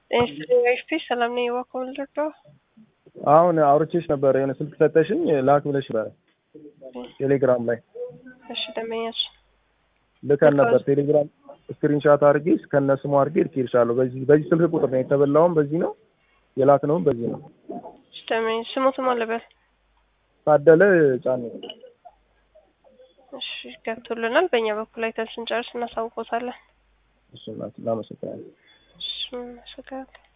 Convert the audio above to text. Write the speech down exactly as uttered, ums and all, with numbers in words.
ኤስፒ ሰላም ነኝ ወኮልዶ አሁን አውርቼሽ ነበር የሆነ ስልክ ሰጠሽኝ ላክ ብለሽ ነበር ቴሌግራም ላይ እሺ ደመኛሽ ልከን ነበር ቴሌግራም ስክሪንሾት አድርጌ እስከነ ስሙ አድርጌ ልኬልሻለሁ በዚህ በዚህ ስልክ ቁጥር ነው የተበላውም በዚህ ነው የላክነውም በዚህ ነው እሺ ደመኛሽ ስሙት ማለበል ታደለ ጫኔ እሺ ገብቶልናል በእኛ በኩል ላይ ተስንጨርስ እናሳውቆታለን እሺ እናመሰግናለን እሺ እናመሰግናለን